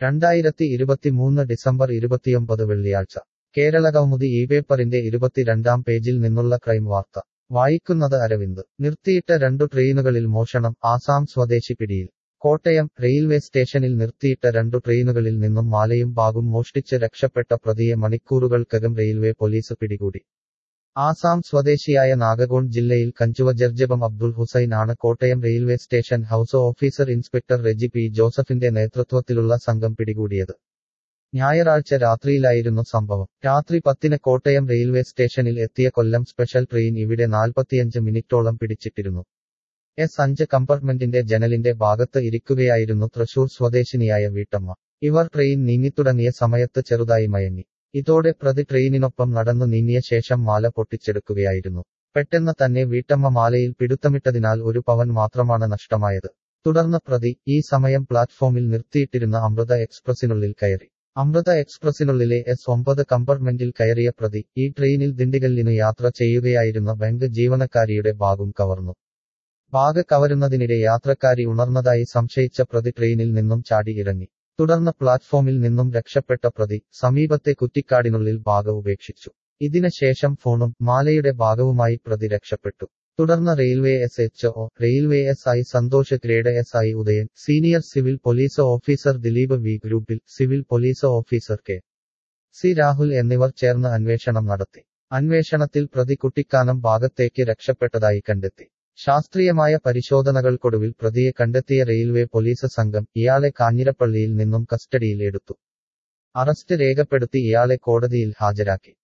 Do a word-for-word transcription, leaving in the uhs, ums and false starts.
രണ്ടായിരത്തി ഇരുപത്തിമൂന്ന് ഡിസംബർ ഇരുപത്തിയൊമ്പത് വെള്ളിയാഴ്ച കേരളകൗമുദി ഈ പേപ്പറിന്റെ ഇരുപത്തിരണ്ടാം പേജിൽ നിന്നുള്ള ക്രൈം വാർത്ത വായിക്കുന്നത് അരവിന്ദ്. നിർത്തിയിട്ട രണ്ടു ട്രെയിനുകളിൽ മോഷണം, ആസാം സ്വദേശി പിടിയിൽ. കോട്ടയം റെയിൽവേ സ്റ്റേഷനിൽ നിർത്തിയിട്ട രണ്ടു ട്രെയിനുകളിൽ നിന്നും മാലയും ബാഗും മോഷ്ടിച്ച് രക്ഷപ്പെട്ട പ്രതിയെ മണിക്കൂറുകൾക്കകം റെയിൽവേ പോലീസ് പിടികൂടി. ആസാം സ്വദേശിയായ നാഗകോൺ ജില്ലയിൽ കഞ്ചുവ ജർജബം അബ്ദുൾ ഹുസൈൻ ആണ് Kottayam railway station house officer inspector Reji P ജോസഫിന്റെ നേതൃത്വത്തിലുള്ള സംഘം പിടികൂടിയത്. ഞായറാഴ്ച രാത്രിയിലായിരുന്നു സംഭവം. രാത്രി പത്തിന് കോട്ടയം റെയിൽവേ സ്റ്റേഷനിൽ എത്തിയ കൊല്ലം സ്പെഷ്യൽ ട്രെയിൻ ഇവിടെ നാൽപ്പത്തിയഞ്ച് മിനിറ്റോളം പിടിച്ചിട്ടിരുന്നു. എസ് അഞ്ച് കമ്പാർട്ട്മെന്റിന്റെ ജനലിന്റെ ഭാഗത്ത് ഇരിക്കുകയായിരുന്നു തൃശൂർ സ്വദേശിനിയായ വീട്ടമ്മ. ഇവർ ട്രെയിൻ നീങ്ങിത്തുടങ്ങിയ സമയത്ത് ചെറുതായി മയങ്ങി. ഇതോടെ പ്രതി ട്രെയിനിനൊപ്പം നടന്നു നീങ്ങിയ ശേഷം മാല പൊട്ടിച്ചെടുക്കുകയായിരുന്നു. പെട്ടെന്ന് തന്നെ വീട്ടമ്മ മാലയിൽ പിടുത്തമിട്ടതിനാൽ ഒരു പവൻ മാത്രമാണ് നഷ്ടമായത്. തുടർന്ന് പ്രതി ഈ സമയം പ്ലാറ്റ്ഫോമിൽ നിർത്തിയിട്ടിരുന്ന അമൃത എക്സ്പ്രസിനുള്ളിൽ കയറി. അമൃത എക്സ്പ്രസിനുള്ളിലെ എസ് ഒമ്പത് കമ്പാർട്ട്മെന്റിൽ കയറിയ പ്രതി ഈ ട്രെയിനിൽ ദിണ്ടിഗലിനു യാത്ര ചെയ്യുകയായിരുന്ന ബാങ്ക് ജീവനക്കാരിയുടെ ബാഗും കവർന്നു. ബാഗ് കവരുന്നതിനിടെ യാത്രക്കാരി ഉണർന്നതായി സംശയിച്ച പ്രതി ട്രെയിനിൽ നിന്നും ചാടി ഇറങ്ങി. തുടർന്ന് പ്ലാറ്റ്ഫോമിൽ നിന്നും രക്ഷപ്പെട്ട പ്രതി സമീപത്തെ കുറ്റിക്കാടിനുള്ളിൽ ബാഗ് ഉപേക്ഷിച്ചു. ഇതിന് ശേഷം ഫോണും മാലയുടെ ഭാഗവുമായി പ്രതി രക്ഷപ്പെട്ടു. തുടർന്ന് railway S H O, railway S I Santhosh, grade S I Udayan, senior civil police officer Dileep V, ഗ്രൂപ്പിൽ civil police officer K C Rahul എന്നിവർ ചേർന്ന് അന്വേഷണം നടത്തി. അന്വേഷണത്തിൽ പ്രതി കുട്ടിക്കാനം ഭാഗത്തേക്ക് രക്ഷപ്പെട്ടതായി കണ്ടെത്തി. ശാസ്ത്രീയമായ പരിശോധനകൾക്കൊടുവിൽ പ്രതിയെ കണ്ടെത്തിയ റെയിൽവേ പോലീസ് സംഘം ഇയാളെ കാഞ്ഞിരപ്പള്ളിയിൽ നിന്നും കസ്റ്റഡിയിൽ എടുത്തു. അറസ്റ്റ് രേഖപ്പെടുത്തി ഇയാളെ കോടതിയിൽ ഹാജരാക്കി.